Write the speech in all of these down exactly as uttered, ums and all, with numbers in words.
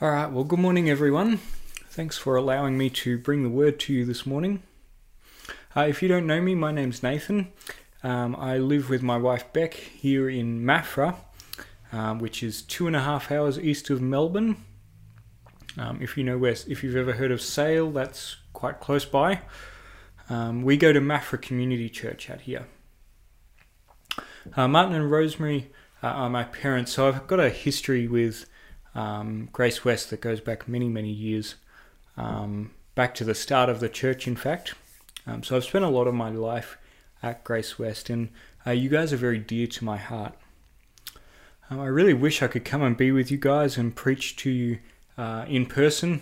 All right, well, good morning, everyone. Thanks for allowing me to bring the word to you this morning. Uh, if you don't know me, my name's Nathan. Um, I live with my wife Beck here in Maffra, um, which is two and a half hours east of Melbourne. Um, if you know where, if you've ever heard of Sale, that's quite close by. Um, we go to Maffra Community Church out here. Uh, Martin and Rosemary uh, are my parents, so I've got a history with um, Grace West that goes back many, many years, um, back to the start of the church, in fact. Um, so I've spent a lot of my life at Grace West, and uh, you guys are very dear to my heart. Um, I really wish I could come and be with you guys and preach to you uh, in person.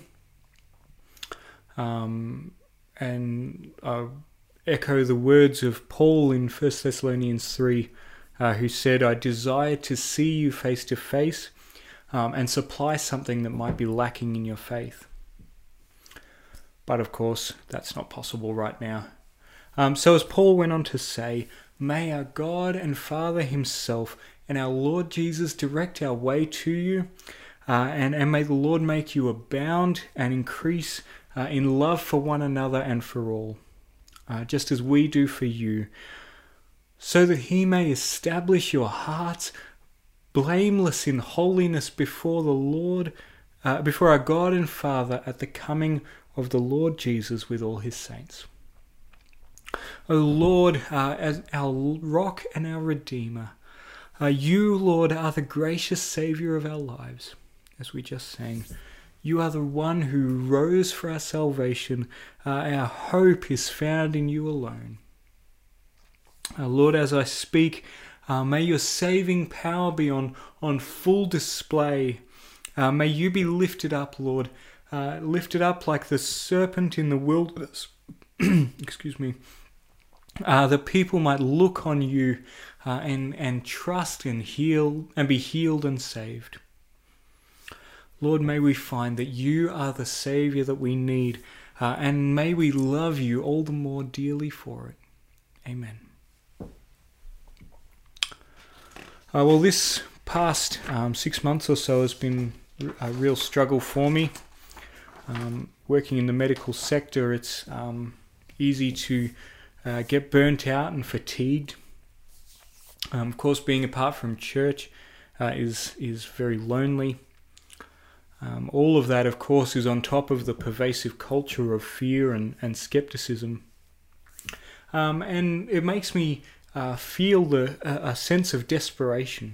Um, and I'll echo the words of Paul in First Thessalonians three, uh, who said, I desire to see you face to face um, and supply something that might be lacking in your faith. But of course, that's not possible right now. Um, so as Paul went on to say, may our God and Father himself and our Lord Jesus direct our way to you, uh, and, and may the Lord make you abound and increase uh, in love for one another and for all, uh, just as we do for you, so that he may establish your hearts blameless in holiness before the Lord, uh, before our God and Father at the coming of the Lord Jesus with all his saints. O Lord, uh, as our rock and our Redeemer, uh, you, Lord, are the gracious Saviour of our lives. As we just sang, you are the one who rose for our salvation. Uh, our hope is found in you alone. Uh, Lord, as I speak, uh, may your saving power be on, on full display. Uh, may you be lifted up, Lord, uh, lifted up like the serpent in the wilderness. Excuse me. Uh, that people might look on you uh, and, and trust and heal and be healed and saved. Lord, may we find that you are the Saviour that we need, uh, and may we love you all the more dearly for it. Amen. Uh, well, this past um, six months or so has been a real struggle for me. Um, working in the medical sector, it's um, easy to uh, get burnt out and fatigued. Um, of course, being apart from church uh, is is very lonely. Um, all of that, of course, is on top of the pervasive culture of fear and, and skepticism. Um, and it makes me uh, feel the, a, a sense of desperation.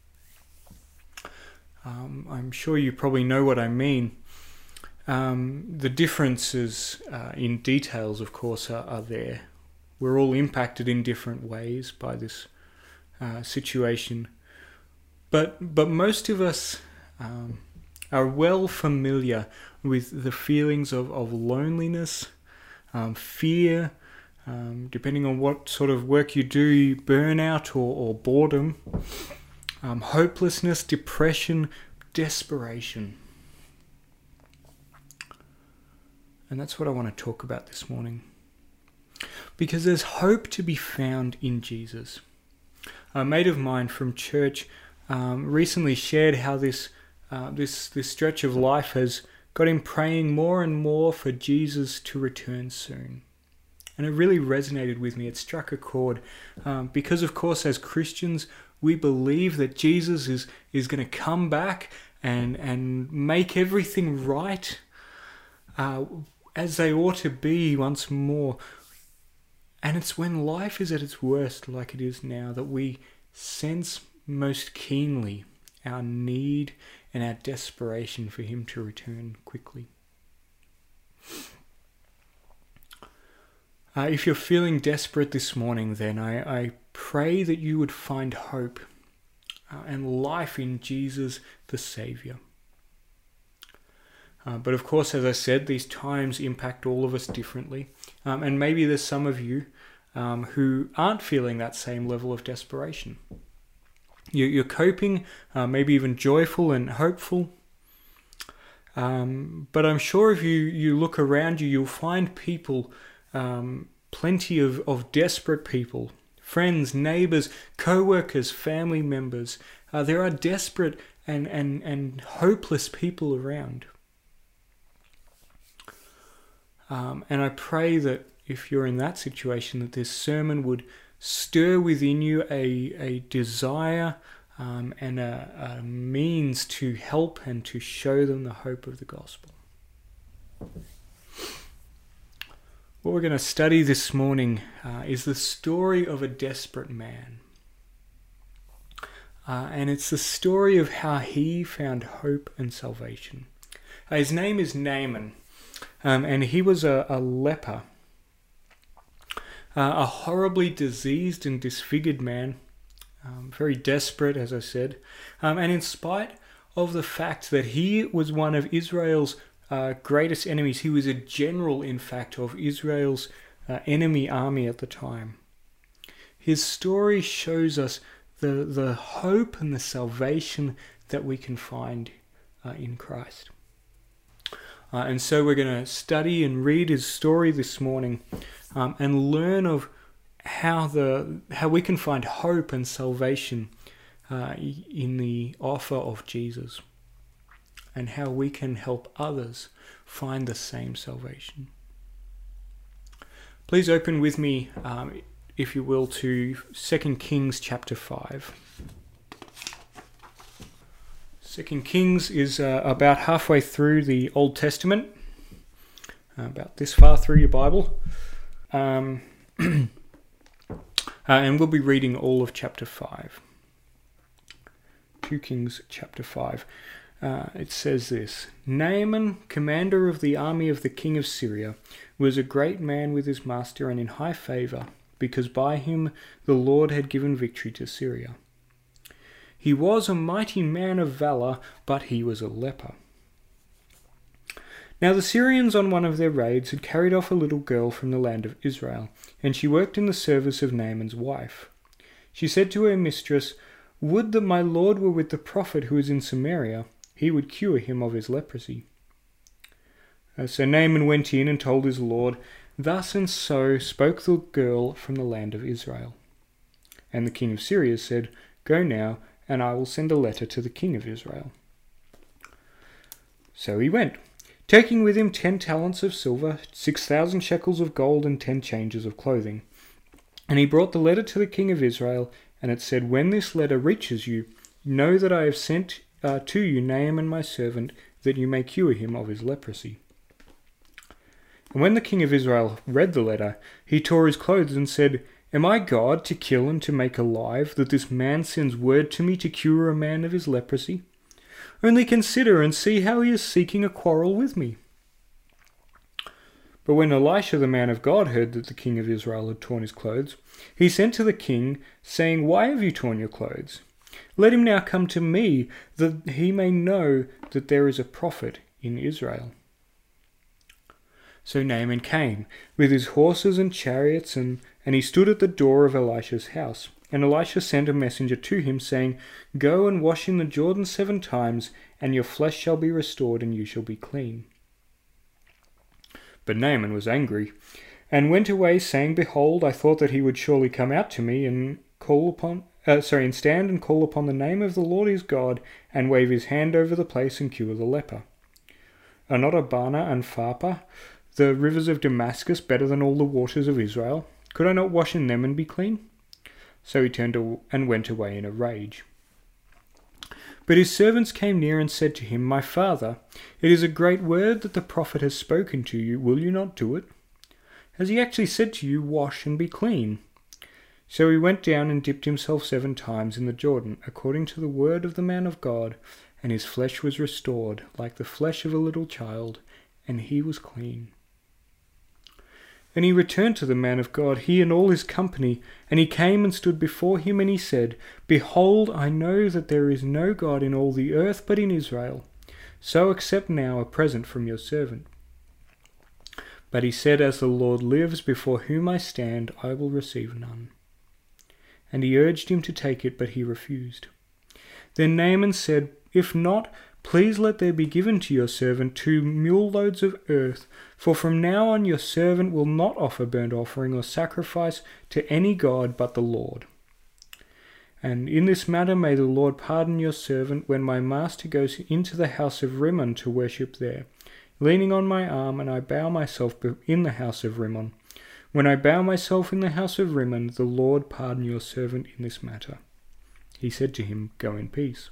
Um, I'm sure you probably know what I mean. Um, the differences uh, in details, of course, are, are there. We're all impacted in different ways by this uh, situation. But, but most of us Um, are well familiar with the feelings of, of loneliness, um, fear, um, depending on what sort of work you do, burnout or, or boredom, um, hopelessness, depression, desperation. And that's what I want to talk about this morning. Because there's hope to be found in Jesus. A mate of mine from church um, recently shared how this Uh, this this stretch of life has got him praying more and more for Jesus to return soon. And it really resonated with me. It struck a chord. Um, because, of course, as Christians, we believe that Jesus is, is going to come back and, and make everything right uh, as they ought to be once more. And it's when life is at its worst, like it is now, that we sense most keenly our need and our desperation for him to return quickly. Uh, if you're feeling desperate this morning, then I, I pray that you would find hope uh, and life in Jesus, the Saviour. Uh, but of course, as I said, these times impact all of us differently. Um, and maybe there's some of you um, who aren't feeling that same level of desperation. You're coping, uh, maybe even joyful and hopeful. Um, but I'm sure if you, you look around you, you'll find people, um, plenty of, of desperate people, friends, neighbours, co-workers, family members. Uh, there are desperate and, and, and hopeless people around. Um, and I pray that if you're in that situation, that this sermon would stir within you a, a desire um, and a, a means to help and to show them the hope of the gospel. What we're going to study this morning uh, is the story of a desperate man. Uh, and it's the story of how he found hope and salvation. Uh, his name is Naaman, um, and he was a, a leper, uh, a horribly diseased and disfigured man, um, very desperate, as I said. Um, and in spite of the fact that he was one of Israel's Uh, greatest enemies. He was a general, in fact, of Israel's uh, enemy army at the time. His story shows us the, the hope and the salvation that we can find uh, in Christ. Uh, and so we're going to study and read his story this morning um, and learn of how the how we can find hope and salvation uh, in the offer of Jesus, and how we can help others find the same salvation. Please open with me, um, if you will, to Second Kings chapter five. Second Kings is uh, about halfway through the Old Testament, uh, about this far through your Bible. Um, uh, and we'll be reading all of chapter five. Second Kings chapter five. Uh, it says this: Naaman, commander of the army of the king of Syria, was a great man with his master and in high favour, because by him the Lord had given victory to Syria. He was a mighty man of valour, but he was a leper. Now the Syrians on one of their raids had carried off a little girl from the land of Israel, and she worked in the service of Naaman's wife. She said to her mistress, "Would that my lord were with the prophet who is in Samaria. He would cure him of his leprosy." Uh, so Naaman went in and told his lord, "Thus and so spoke the girl from the land of Israel." And the king of Syria said, "Go now, and I will send a letter to the king of Israel." So he went, taking with him ten talents of silver, six thousand shekels of gold, and ten changes of clothing. And he brought the letter to the king of Israel, and it said, "When this letter reaches you, know that I have sent Uh, to you Naaman my servant, that you may cure him of his leprosy." And when the king of Israel read the letter, he tore his clothes and said, "Am I God to kill and to make alive, that this man sends word to me to cure a man of his leprosy? Only consider and see how he is seeking a quarrel with me." But when Elisha the man of God heard that the king of Israel had torn his clothes, he sent to the king, saying, "Why have you torn your clothes? Let him now come to me, that he may know that there is a prophet in Israel." So Naaman came, with his horses and chariots, and, and he stood at the door of Elisha's house. And Elisha sent a messenger to him, saying, "Go and wash in the Jordan seven times, and your flesh shall be restored, and you shall be clean." But Naaman was angry, and went away, saying, "Behold, I thought that he would surely come out to me, and call upon... Uh, sorry, and stand and call upon the name of the Lord his God, and wave his hand over the place and cure the leper. Are not Abana and Pharpar, the rivers of Damascus, better than all the waters of Israel? Could I not wash in them and be clean?" So he turned and went away in a rage. But his servants came near and said to him, "My father, it is a great word that the prophet has spoken to you. Will you not do it? Has he actually said to you, 'Wash and be clean'?" So he went down and dipped himself seven times in the Jordan, according to the word of the man of God, and his flesh was restored, like the flesh of a little child, and he was clean. And he returned to the man of God, he and all his company, and he came and stood before him, and he said, "Behold, I know that there is no God in all the earth but in Israel. So accept now a present from your servant." But he said, "As the Lord lives, before whom I stand, I will receive none." And he urged him to take it, but he refused. Then Naaman said, "If not, please let there be given to your servant two mule loads of earth, for from now on your servant will not offer burnt offering or sacrifice to any god but the Lord." And in this matter may the Lord pardon your servant when my master goes into the house of Rimmon to worship there, leaning on my arm, and I bow myself in the house of Rimmon. When I bow myself in the house of Rimmon, the Lord pardon your servant in this matter." He said to him, "Go in peace."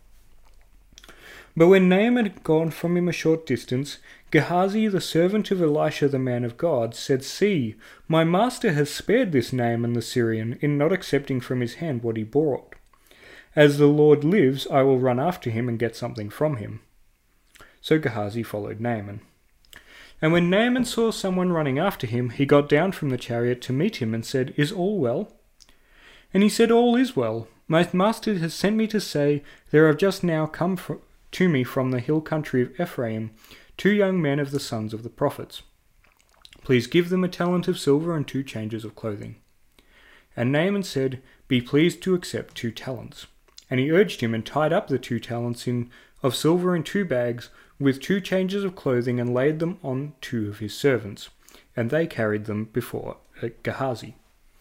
But when Naaman had gone from him a short distance, Gehazi, the servant of Elisha the man of God, said, "See, my master has spared this Naaman the Syrian in not accepting from his hand what he brought. As the Lord lives, I will run after him and get something from him." So Gehazi followed Naaman. And when Naaman saw someone running after him, he got down from the chariot to meet him and said, "Is all well?" And he said, "All is well. My master has sent me to say, there have just now come from to me from the hill country of Ephraim two young men of the sons of the prophets. Please give them a talent of silver and two changes of clothing." And Naaman said, "Be pleased to accept two talents." And he urged him and tied up the two talents in of silver in two bags with two changes of clothing and laid them on two of his servants. And they carried them before Gehazi.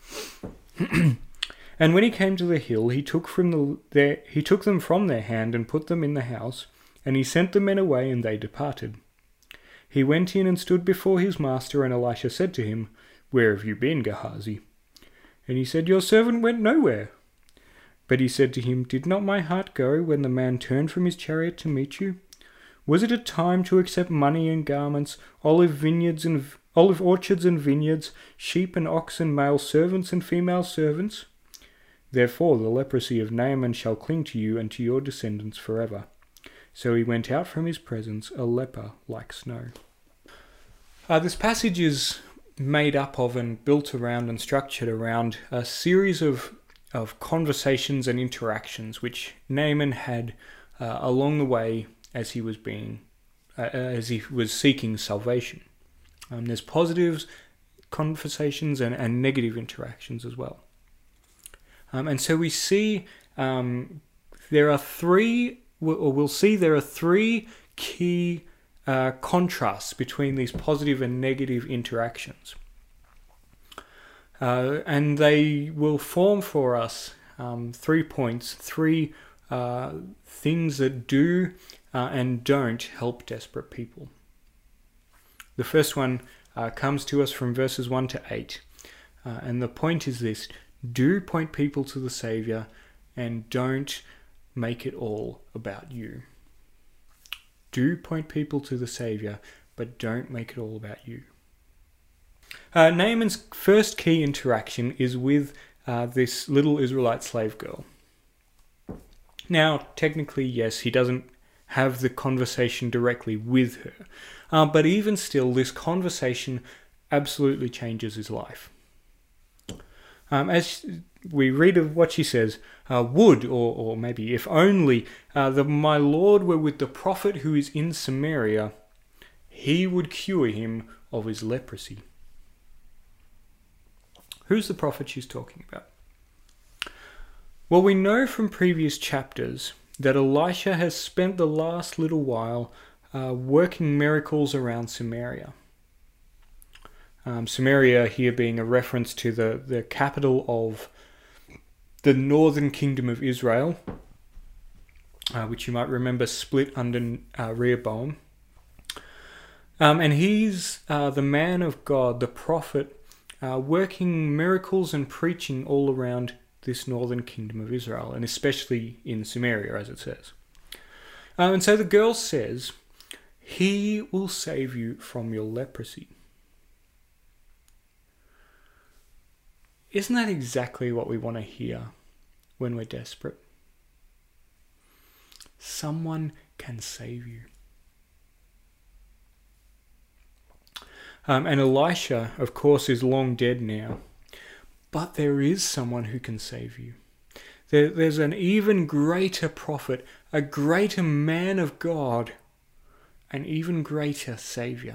And when he came to the hill, he took from the, their, he took them from their hand and put them in the house, and he sent the men away, and they departed. He went in and stood before his master, and Elisha said to him, "Where have you been, Gehazi?" And he said, "Your servant went nowhere." But he said to him, "Did not my heart go when the man turned from his chariot to meet you? Was it a time to accept money and garments, olive vineyards and olive orchards and vineyards, sheep and oxen, male servants and female servants? Therefore the leprosy of Naaman shall cling to you and to your descendants forever." So he went out from his presence, a leper like snow. Uh, this passage is made up of and built around and structured around a series of, of conversations and interactions which Naaman had uh, along the way as he was being, uh, as he was seeking salvation. Um, there's positives, conversations, and, and negative interactions as well. Um, and so we see um, there are three, or we'll see there are three key uh, contrasts between these positive and negative interactions. Uh, and they will form for us um, three points, three uh, things that do uh, and don't help desperate people. The first one uh, comes to us from verses one to eight. Uh, and the point is this: do point people to the Saviour and don't make it all about you. Do point people to the Saviour, but don't make it all about you. Uh, Naaman's first key interaction is with uh, this little Israelite slave girl. Now, technically, yes, he doesn't have the conversation directly with her, uh, but even still, this conversation absolutely changes his life. Um, as we read of what she says, uh, would, or, or maybe if only, uh, that my Lord were with the prophet who is in Samaria, he would cure him of his leprosy. Who's the prophet she's talking about? Well, we know from previous chapters that Elisha has spent the last little while uh, working miracles around Samaria. Um, Samaria here being a reference to the, the capital of the northern kingdom of Israel, uh, which you might remember split under uh, Rehoboam. Um, and he's uh, the man of God, the prophet, uh, working miracles and preaching all around this northern kingdom of Israel, and especially in Samaria, as it says. Um, and so the girl says, "He will save you from your leprosy." Isn't that exactly what we want to hear when we're desperate? Someone can save you. Um, and Elisha, of course, is long dead now. But there is someone who can save you. There, there's an even greater prophet, a greater man of God, an even greater Saviour.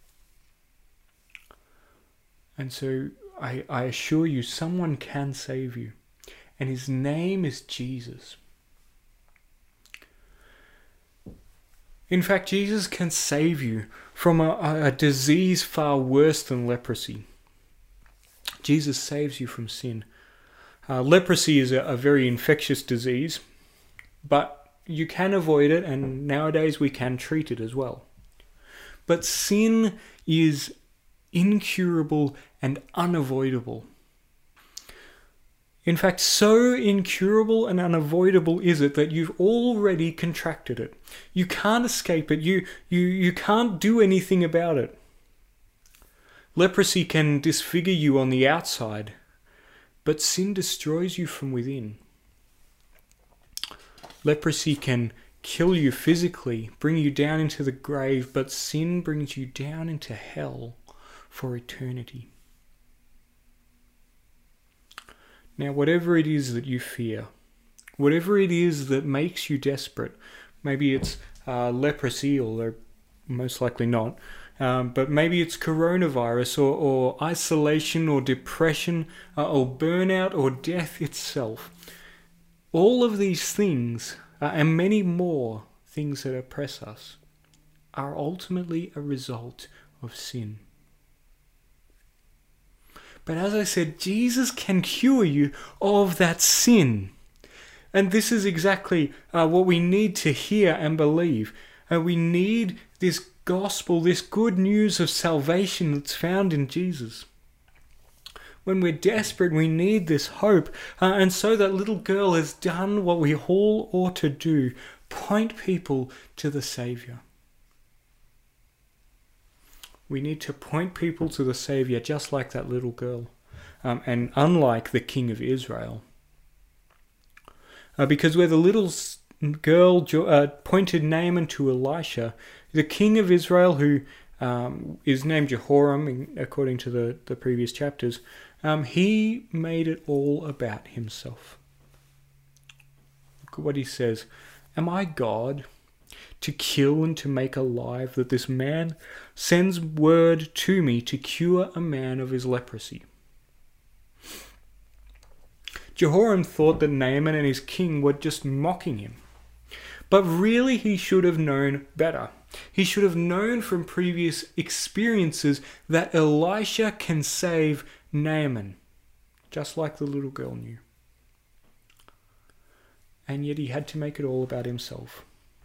And so I, I assure you, someone can save you. And his name is Jesus. In fact, Jesus can save you from a, a disease far worse than leprosy. Jesus saves you from sin. Uh, leprosy is a, a very infectious disease, but you can avoid it, and nowadays we can treat it as well. But sin is incurable and unavoidable. In fact, so incurable and unavoidable is it that you've already contracted it. You can't escape it. You, you, you can't do anything about it. Leprosy can disfigure you on the outside, but sin destroys you from within. Leprosy can kill you physically, bring you down into the grave, but sin brings you down into hell for eternity. Now, whatever it is that you fear, whatever it is that makes you desperate, maybe it's uh, leprosy, although most likely not, um, but maybe it's coronavirus or, or isolation or depression uh, or burnout or death itself. All of these things, uh, and many more things that oppress us, are ultimately a result of sin. But as I said, Jesus can cure you of that sin. And this is exactly uh, what we need to hear and believe. Uh, we need this gospel, this good news of salvation that's found in Jesus. When we're desperate, we need this hope. Uh, and so that little girl has done what we all ought to do: point people to the Saviour. We need to point people to the Saviour just like that little girl, um, and unlike the King of Israel. Uh, because where the little girl uh, pointed Naaman to Elisha, the King of Israel, who um, is named Jehoram according to the, the previous chapters, um, he made it all about himself. Look at what he says. Am I God to kill and to make alive, that this man sends word to me to cure a man of his leprosy? Jehoram thought that Naaman and his king were just mocking him. But really he should have known better. He should have known from previous experiences that Elisha can save Naaman, just like the little girl knew. And yet he had to make it all about himself.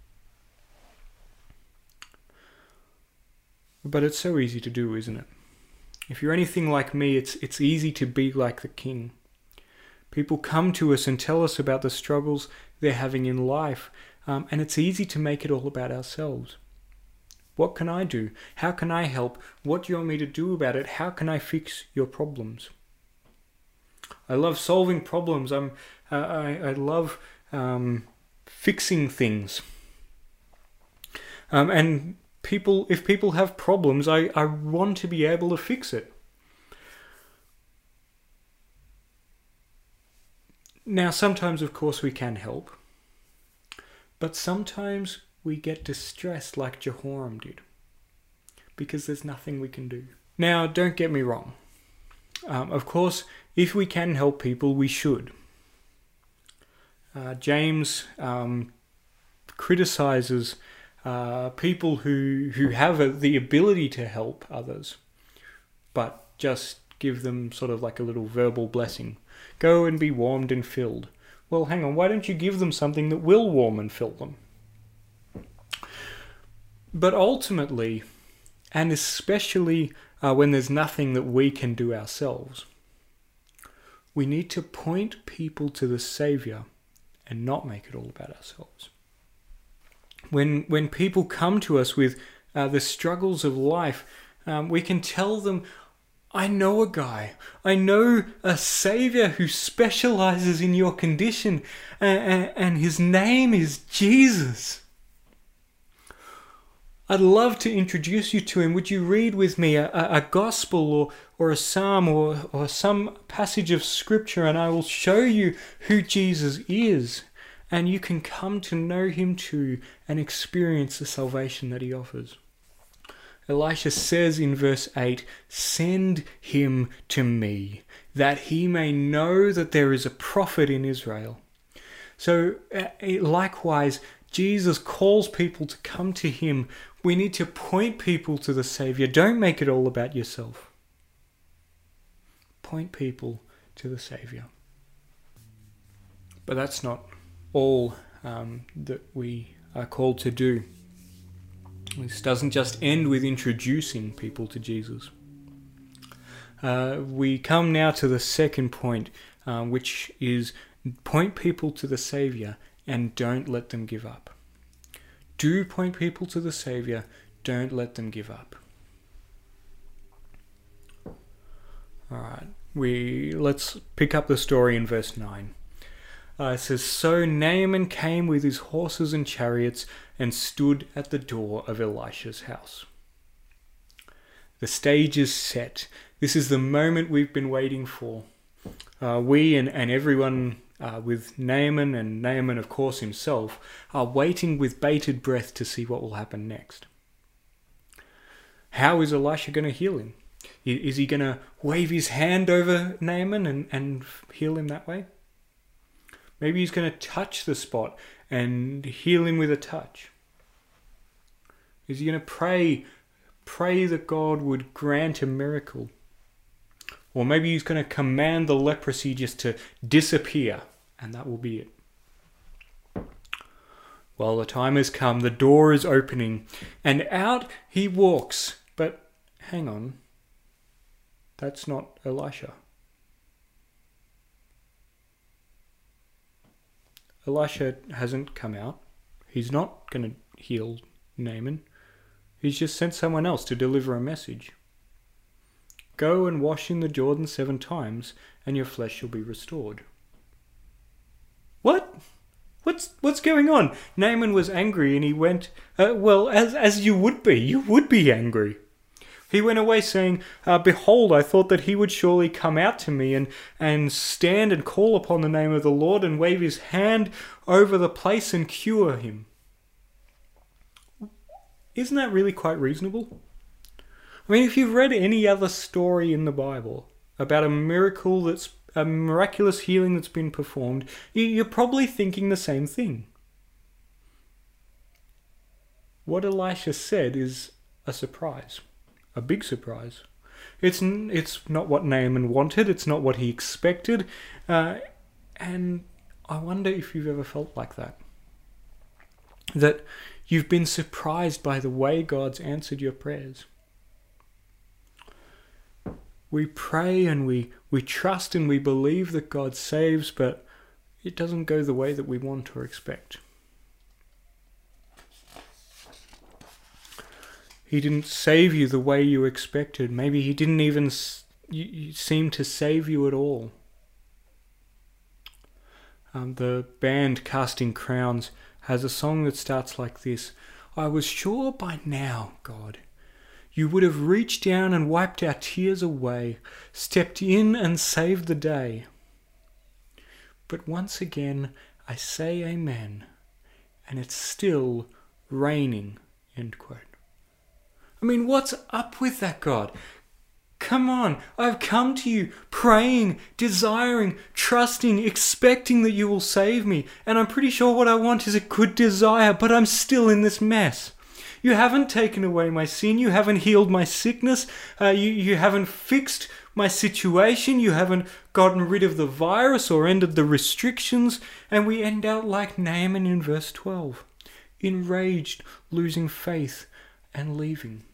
But it's so easy to do, isn't it? If you're anything like me, it's it's easy to be like the king. People come to us and tell us about the struggles they're having in life, um, and it's easy to make it all about ourselves. What can I do? How can I help? What do you want me to do about it? How can I fix your problems? I love solving problems. I'm, uh, I, I love um, fixing things. Um, and people, if people have problems, I, I want to be able to fix it. Now, sometimes, of course, we can help. But sometimes we get distressed like Jehoram did, because there's nothing we can do. Now, don't get me wrong. Um, of course, if we can help people, we should. Uh, James um, criticizes uh, people who, who have a, the ability to help others, but just give them sort of like a little verbal blessing. Go and be warmed and filled. Well, hang on, why don't you give them something that will warm and fill them? But ultimately, and especially uh, when there's nothing that we can do ourselves, we need to point people to the Saviour and not make it all about ourselves. When when people come to us with uh, the struggles of life, um, we can tell them, I know a guy, I know a Saviour who specializes in your condition, and, and his name is Jesus. I'd love to introduce you to him. Would you read with me a, a, a gospel or, or a psalm or, or some passage of scripture, and I will show you who Jesus is, and you can come to know him too and experience the salvation that he offers. Elisha says in verse eight, send him to me, that he may know that there is a prophet in Israel. So uh, likewise, Jesus calls people to come to him. We need to point people to the Saviour. Don't make it all about yourself. Point people to the Saviour. But that's not all um, that we are called to do. This doesn't just end with introducing people to Jesus. Uh, we come now to the second point, uh, which is point people to the Saviour and don't let them give up. Do point people to the Saviour, don't let them give up. Alright, we let's pick up the story in verse nine. Uh, it says, So Naaman came with his horses and chariots and stood at the door of Elisha's house. The stage is set. This is the moment we've been waiting for. Uh, we and, and everyone uh, with Naaman, and Naaman of course himself, are waiting with bated breath to see what will happen next. How is Elisha going to heal him? Is he going to wave his hand over Naaman and, and heal him that way? Maybe he's going to touch the spot and heal him with a touch. Is he going to pray, pray that God would grant a miracle? Or maybe he's going to command the leprosy just to disappear, and that will be it. Well, the time has come, the door is opening, and out he walks. But hang on, that's not Elisha. Elisha hasn't come out. He's not going to heal Naaman. He's just sent someone else to deliver a message. Go and wash in the Jordan seven times, and your flesh shall be restored. What? What's what's going on? Naaman was angry, and he went. Uh, well, as as you would be, you would be angry. He went away saying, uh, Behold, I thought that he would surely come out to me and, and stand and call upon the name of the Lord and wave his hand over the place and cure him. Isn't that really quite reasonable? I mean, if you've read any other story in the Bible about a miracle that's a miraculous healing that's been performed, you're probably thinking the same thing. What Elisha said is a surprise. A big surprise. It's it's not what Naaman wanted. It's not what he expected. Uh, and I wonder if you've ever felt like that. That you've been surprised by the way God's answered your prayers. We pray and we, we trust and we believe that God saves, but it doesn't go the way that we want or expect. He didn't save you the way you expected. Maybe he didn't even s- you, you seem to save you at all. Um, the band Casting Crowns has a song that starts like this. I was sure by now, God, you would have reached down and wiped our tears away, stepped in and saved the day. But once again, I say amen, and it's still raining, end quote. I mean, what's up with that, God? Come on, I've come to you praying, desiring, trusting, expecting that you will save me. And I'm pretty sure what I want is a good desire, but I'm still in this mess. You haven't taken away my sin. You haven't healed my sickness. Uh, you, you haven't fixed my situation. You haven't gotten rid of the virus or ended the restrictions. And we end out like Naaman in verse twelve. Enraged, losing faith, and leaving.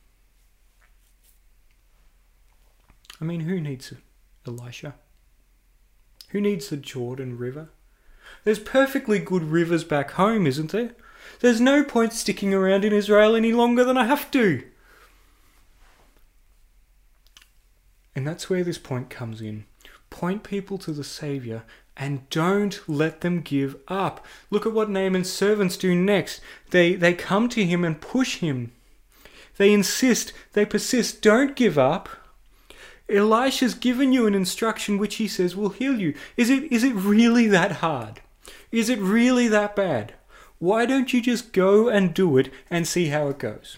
I mean, who needs Elisha? Who needs the Jordan River? There's perfectly good rivers back home, isn't there? There's no point sticking around in Israel any longer than I have to. And that's where this point comes in. Point people to the Saviour and don't let them give up. Look at what Naaman's servants do next. They, they come to him and push him. They insist, they persist, don't give up. Elisha's given you an instruction which he says will heal you. Is it is it really that hard? Is it really that bad? Why don't you just go and do it and see how it goes?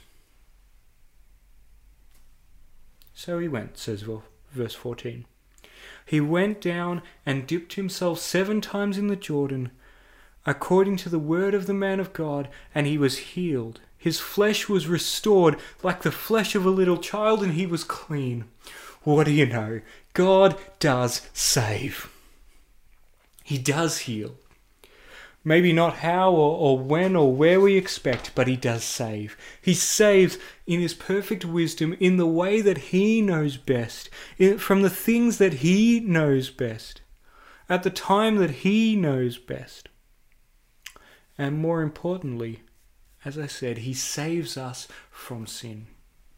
So he went, says verse fourteen. He went down and dipped himself seven times in the Jordan, according to the word of the man of God, and he was healed. His flesh was restored like the flesh of a little child, and he was clean. What do you know? God does save. He does heal. Maybe not how or, or when or where we expect, but he does save. He saves in his perfect wisdom, in the way that he knows best, in, from the things that he knows best, at the time that he knows best. And more importantly, as I said, he saves us from sin.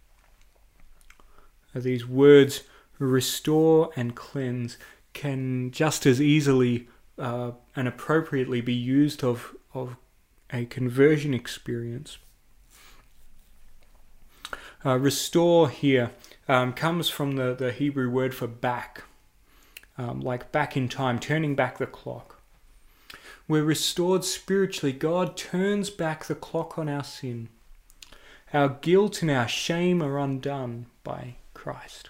These words, restore and cleanse, can just as easily uh, and appropriately be used of, of a conversion experience. Uh, restore here um, comes from the, the Hebrew word for back, um, like back in time, turning back the clock. We're restored spiritually. God turns back the clock on our sin. Our guilt and our shame are undone by Christ.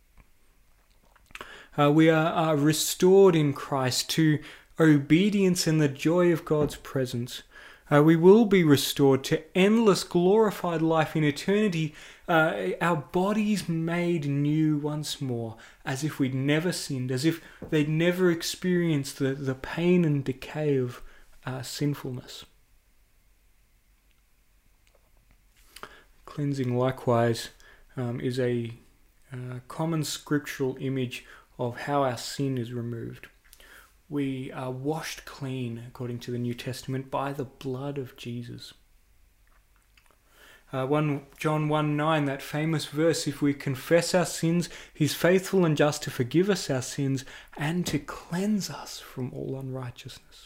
Uh, we are, are restored in Christ to obedience and the joy of God's presence. Uh, we will be restored to endless glorified life in eternity, uh, our bodies made new once more, as if we'd never sinned, as if they'd never experienced the, the pain and decay of uh, sinfulness. Cleansing, likewise, um, is a uh, common scriptural image of how our sin is removed. We are washed clean, according to the New Testament, by the blood of Jesus. Uh, one, John one nine, that famous verse, if we confess our sins, he's faithful and just to forgive us our sins and to cleanse us from all unrighteousness.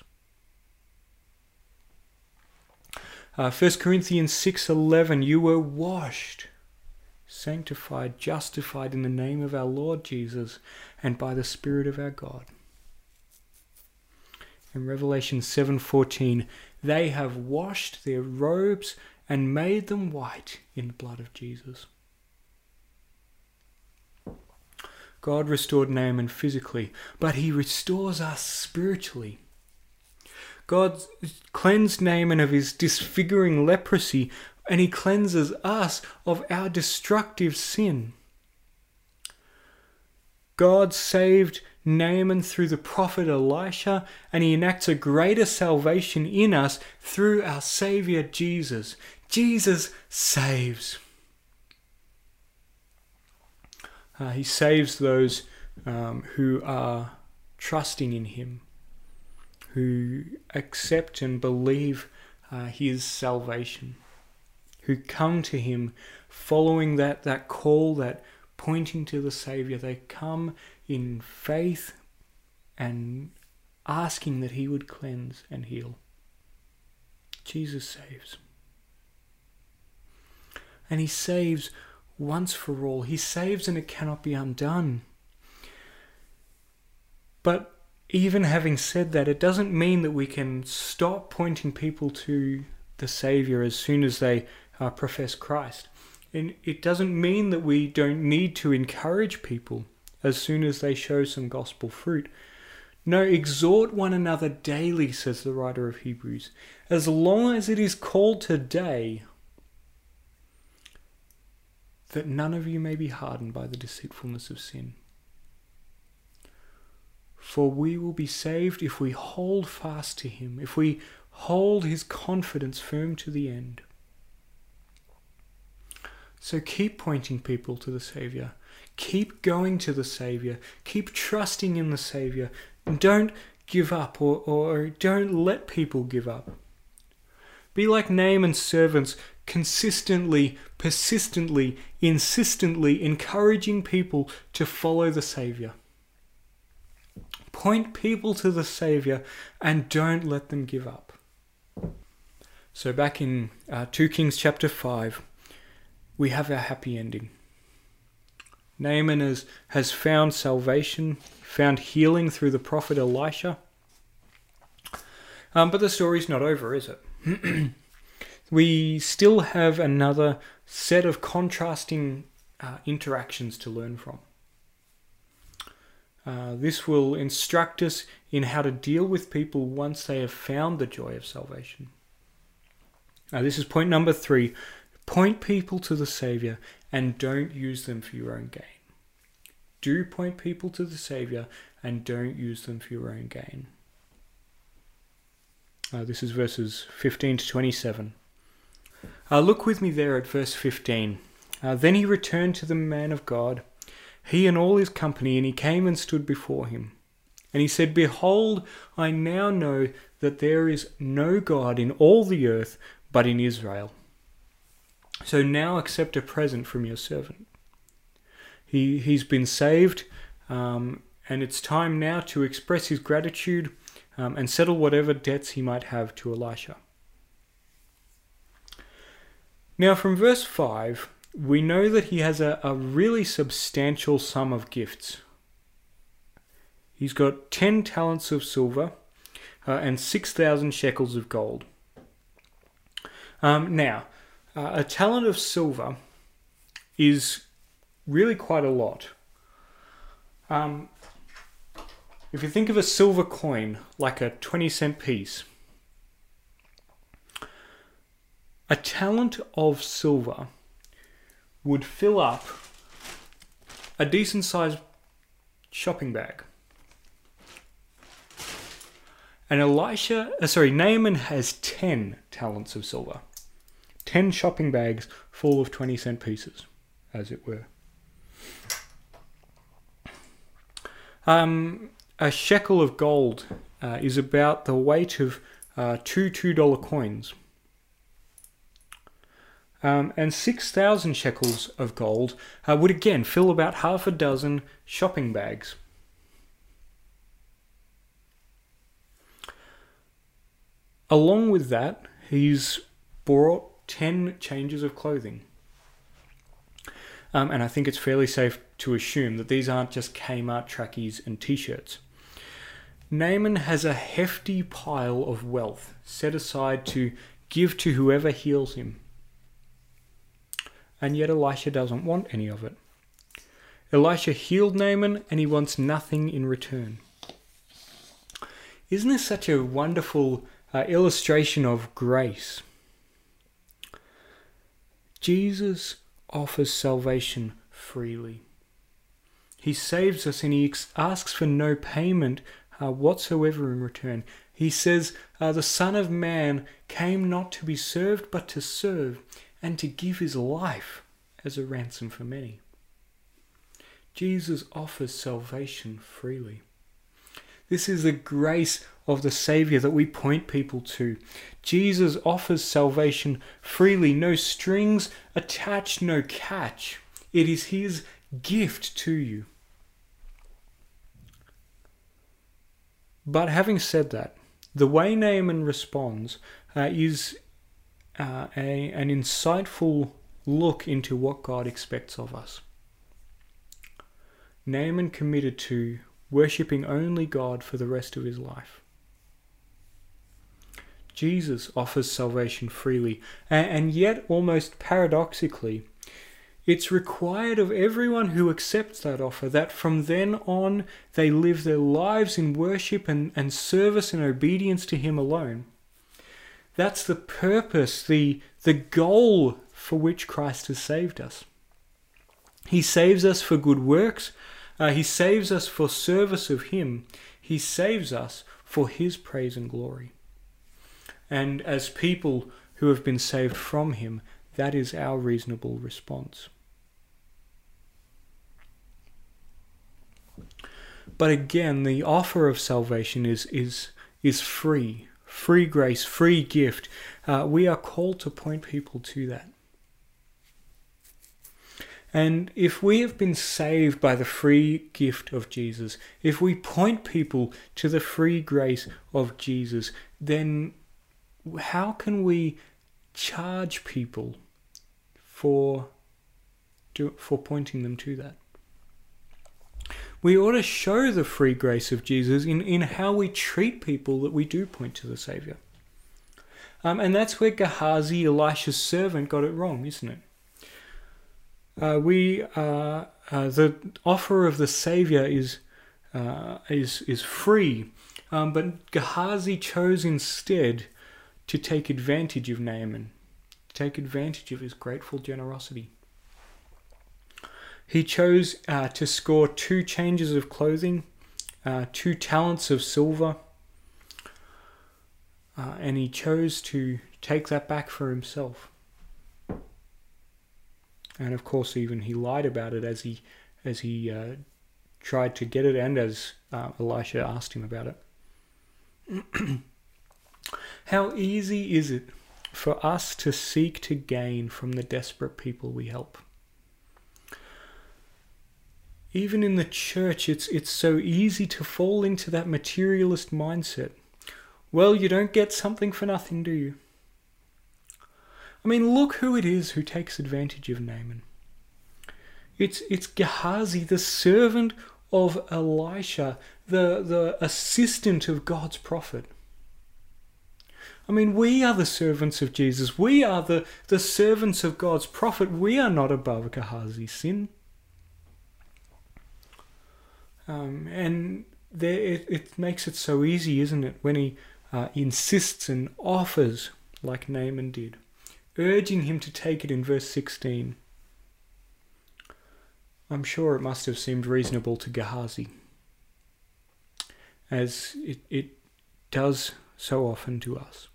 Uh, First Corinthians six eleven, you were washed, sanctified, justified in the name of our Lord Jesus and by the Spirit of our God. In Revelation seven fourteen, they have washed their robes and made them white in the blood of Jesus. God restored Naaman physically, but he restores us spiritually. God cleansed Naaman of his disfiguring leprosy, and he cleanses us of our destructive sin. God saved Naaman through the prophet Elisha, and he enacts a greater salvation in us through our Saviour Jesus. Jesus saves. Uh, he saves those um, who are trusting in him, who accept and believe uh, his salvation, who come to him following that, that call, that pointing to the Saviour. They come in faith and asking that he would cleanse and heal. Jesus saves. And he saves once for all. He saves and it cannot be undone. But even having said that, it doesn't mean that we can stop pointing people to the Saviour as soon as they uh, profess Christ. And it doesn't mean that we don't need to encourage people as soon as they show some gospel fruit. No, exhort one another daily, says the writer of Hebrews, as long as it is called today, that none of you may be hardened by the deceitfulness of sin. For we will be saved if we hold fast to him, if we hold his confidence firm to the end. So keep pointing people to the Saviour. Keep going to the Saviour. Keep trusting in the Saviour. And don't give up, or, or don't let people give up. Be like Naaman's servants, consistently, persistently, insistently encouraging people to follow the Saviour. Point people to the Saviour and don't let them give up. So back in uh, two Kings chapter five, we have our happy ending. Naaman has, has found salvation, found healing through the prophet Elisha. Um, but the story's not over, is it? We still have another set of contrasting uh, interactions to learn from. Uh, this will instruct us in how to deal with people once they have found the joy of salvation. Uh, this is point number three. Point people to the Saviour and don't use them for your own gain. Do point people to the Saviour and don't use them for your own gain. Uh, this is verses fifteen to twenty-seven. Uh, look with me there at verse fifteen. Uh, then he returned to the man of God, he and all his company, and he came and stood before him. And he said, Behold, I now know that there is no God in all the earth but in Israel. So now accept a present from your servant. He, he's been saved, um, and it's time now to express his gratitude um, and settle whatever debts he might have to Elisha. Now from verse five, we know that he has a, a really substantial sum of gifts. He's got ten talents of silver uh, and six thousand shekels of gold. Um, now, uh, a talent of silver is really quite a lot. Um, if you think of a silver coin, like a twenty cent piece, a talent of silver would fill up a decent sized shopping bag. And Elisha, uh, sorry, Naaman has ten talents of silver. ten shopping bags full of twenty cent pieces, as it were. Um, a shekel of gold uh, is about the weight of uh, two two dollar coins. Um, and six thousand shekels of gold uh, would again fill about half a dozen shopping bags. Along with that, he's brought ten changes of clothing. Um, and I think it's fairly safe to assume that these aren't just Kmart trackies and t-shirts. Naaman has a hefty pile of wealth set aside to give to whoever heals him. And yet Elisha doesn't want any of it. Elisha healed Naaman and he wants nothing in return. Isn't this such a wonderful uh, illustration of grace? Jesus offers salvation freely. He saves us and he asks for no payment uh, whatsoever in return. He says, uh, the Son of Man came not to be served but to serve and to give his life as a ransom for many. Jesus offers salvation freely. This is the grace of the Saviour that we point people to. Jesus offers salvation freely, no strings attached, no catch. It is his gift to you. But having said that, the way Naaman responds uh, is uh, a, an insightful look into what God expects of us. Naaman committed to worshipping only God for the rest of his life. Jesus offers salvation freely, and yet almost paradoxically, it's required of everyone who accepts that offer that from then on they live their lives in worship and, and service and obedience to him alone. That's the purpose, the, the goal for which Christ has saved us. He saves us for good works. Uh, he saves us for service of him. He saves us for his praise and glory. And as people who have been saved from him, that is our reasonable response. But again, the offer of salvation is is is free, free grace, free gift. Uh, we are called to point people to that. And if we have been saved by the free gift of Jesus, if we point people to the free grace of Jesus, then how can we charge people for, for pointing them to that? We ought to show the free grace of Jesus in, in how we treat people that we do point to the Saviour. Um, and that's where Gehazi, Elisha's servant, got it wrong, isn't it? Uh, we uh, uh, the offer of the Saviour is uh, is is free, um, but Gehazi chose instead to take advantage of Naaman, to take advantage of his grateful generosity. He chose uh, to score two changes of clothing, uh, two talents of silver, uh, and he chose to take that back for himself. And of course, even he lied about it as he as he uh, tried to get it, and as uh, Elisha asked him about it. How easy is it for us to seek to gain from the desperate people we help? Even in the church, it's it's so easy to fall into that materialist mindset. Well, you don't get something for nothing, do you? I mean, look who it is who takes advantage of Naaman. It's it's Gehazi, the servant of Elisha, the, the assistant of God's prophet. I mean, we are the servants of Jesus. We are the, the servants of God's prophet. We are not above Gehazi's sin. Um, and there, it, it makes it so easy, isn't it, when he uh, insists and offers like Naaman did, urging him to take it in verse sixteen. I'm sure it must have seemed reasonable to Gehazi, as it, it does so often to us.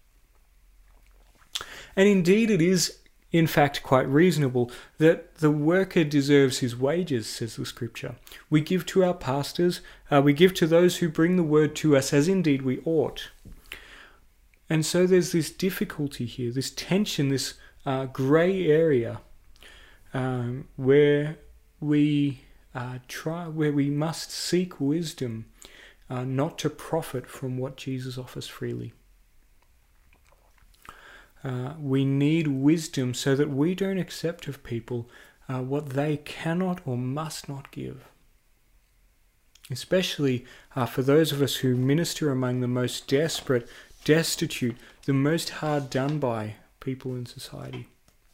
And indeed it is, in fact, quite reasonable that the worker deserves his wages, says the scripture. We give to our pastors, uh, we give to those who bring the word to us, as indeed we ought. And so there's this difficulty here, this tension, this uh, grey area um, where we uh, try, where we must seek wisdom, uh, not to profit from what Jesus offers freely. Uh, we need wisdom so that we don't accept of people uh, what they cannot or must not give. Especially uh, for those of us who minister among the most desperate, destitute, the most hard done by people in society.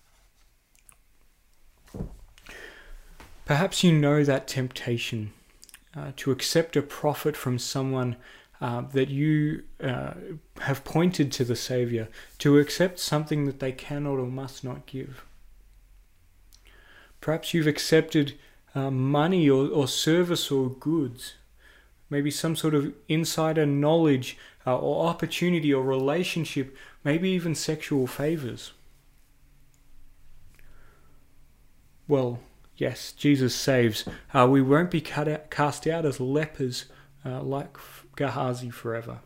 Perhaps you know that temptation uh, to accept a profit from someone Uh, that you uh, have pointed to the Saviour, to accept something that they cannot or must not give. Perhaps you've accepted uh, money or, or service or goods, maybe some sort of insider knowledge uh, or opportunity or relationship, maybe even sexual favours. Well, yes, Jesus saves. Uh, we won't be cut out, cast out as lepers uh, like Gehazi forever.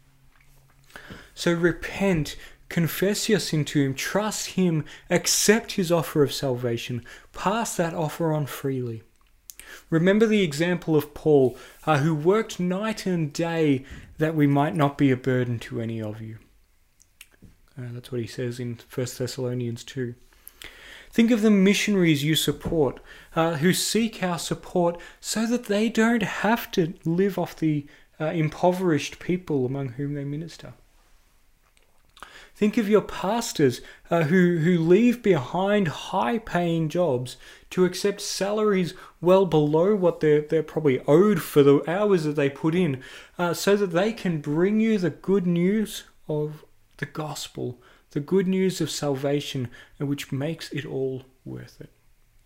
So repent, confess your sin to him, trust him, accept his offer of salvation, pass that offer on freely. Remember the example of Paul, uh, who worked night and day that we might not be a burden to any of you. Uh, that's what he says in First Thessalonians two. Think of the missionaries you support, uh, who seek our support so that they don't have to live off the Uh, impoverished people among whom they minister. Think of your pastors uh, who, who leave behind high-paying jobs to accept salaries well below what they're, they're probably owed for the hours that they put in, uh, so that they can bring you the good news of the gospel, the good news of salvation, and which makes it all worth it.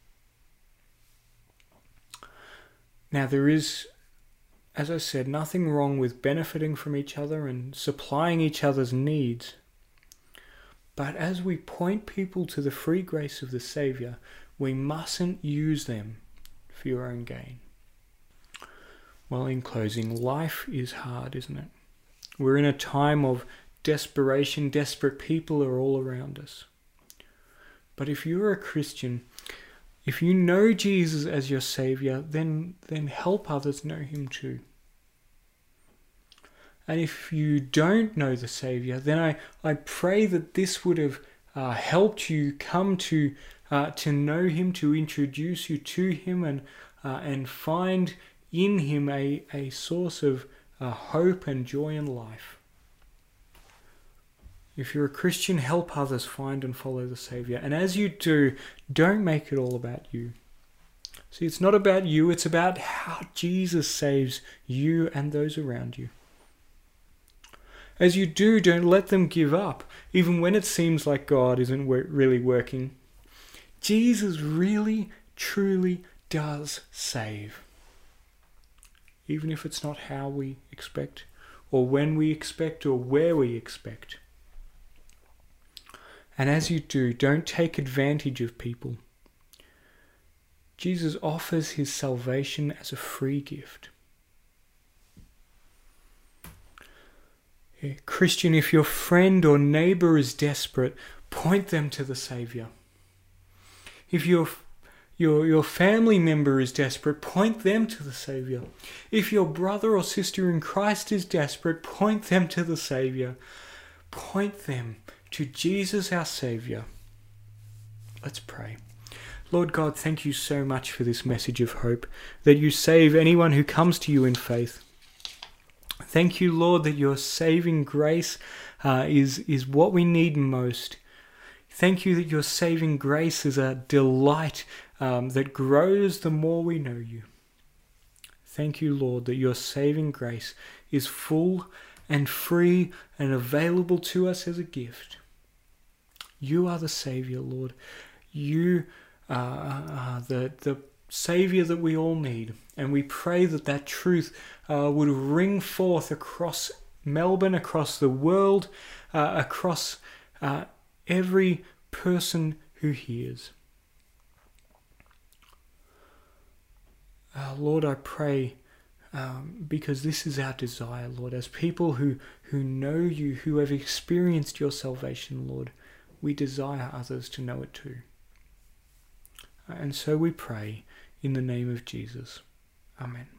Now there is, as I said, nothing wrong with benefiting from each other and supplying each other's needs. But as we point people to the free grace of the Saviour, we mustn't use them for your own gain. Well, in closing, life is hard, isn't it? We're in a time of desperation. Desperate people are all around us. But if you're a Christian, if you know Jesus as your Saviour, then, then help others know him too. And if you don't know the Saviour, then I, I pray that this would have uh, helped you come to uh, to know him, to introduce you to him, and uh, and find in him a, a source of uh, hope and joy in life. If you're a Christian, help others find and follow the Saviour. And as you do, don't make it all about you. See, it's not about you, it's about how Jesus saves you and those around you. As you do, don't let them give up, even when it seems like God isn't really working. Jesus really, truly does save. Even if it's not how we expect or when we expect, or where we expect. And as you do, don't take advantage of people. Jesus offers his salvation as a free gift. Yeah, Christian, if your friend or neighbor is desperate, point them to the Saviour. If your Your, your family member is desperate, point them to the Saviour. If your brother or sister in Christ is desperate, point them to the Saviour. Point them to Jesus our Saviour. Let's pray. Lord God, thank you so much for this message of hope, that you save anyone who comes to you in faith. Thank you, Lord, that your saving grace uh, is, is what we need most. Thank you that your saving grace is a delight um, that grows the more we know you. Thank you, Lord, that your saving grace is full and free and available to us as a gift. You are the Saviour, Lord. You are, are the, the Saviour that we all need. And we pray that that truth uh, would ring forth across Melbourne, across the world, uh, across uh, every person who hears. Uh, Lord, I pray, um, because this is our desire, Lord, as people who, who know you, who have experienced your salvation, Lord, we desire others to know it too. And so we pray in the name of Jesus. Amen.